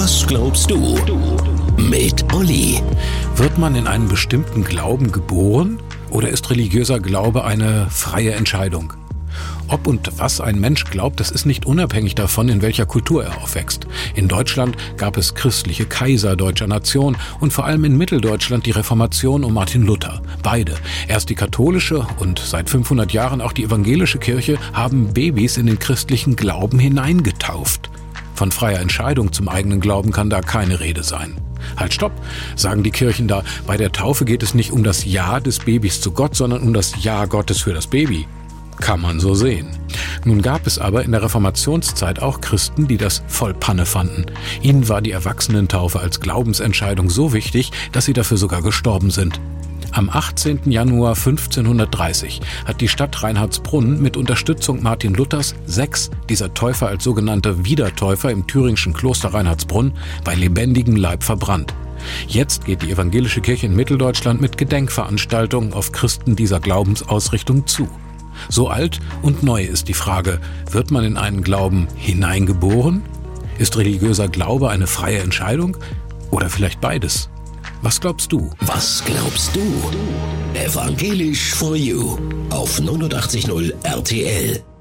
Was glaubst du? Mit Olli. Wird man in einen bestimmten Glauben geboren oder ist religiöser Glaube eine freie Entscheidung? Ob und was ein Mensch glaubt, das ist nicht unabhängig davon, in welcher Kultur er aufwächst. In Deutschland gab es christliche Kaiser deutscher Nation und vor allem in Mitteldeutschland die Reformation um Martin Luther. Beide, erst die katholische und seit 500 Jahren auch die evangelische Kirche, haben Babys in den christlichen Glauben hineingetauft. Von freier Entscheidung zum eigenen Glauben kann da keine Rede sein. Halt, stopp, sagen die Kirchen da. Bei der Taufe geht es nicht um das Ja des Babys zu Gott, sondern um das Ja Gottes für das Baby. Kann man so sehen. Nun gab es aber in der Reformationszeit auch Christen, die das voll Panne fanden. Ihnen war die Erwachsenentaufe als Glaubensentscheidung so wichtig, dass sie dafür sogar gestorben sind. Am 18. Januar 1530 hat die Stadt Reinhardsbrunn mit Unterstützung Martin Luthers 6 dieser Täufer als sogenannte Wiedertäufer im thüringischen Kloster Reinhardsbrunn bei lebendigem Leib verbrannt. Jetzt geht die evangelische Kirche in Mitteldeutschland mit Gedenkveranstaltungen auf Christen dieser Glaubensausrichtung zu. So alt und neu ist die Frage, wird man in einen Glauben hineingeboren? Ist religiöser Glaube eine freie Entscheidung? Oder vielleicht beides? Was glaubst du? Was glaubst du? Evangelisch for You auf 89.0 RTL.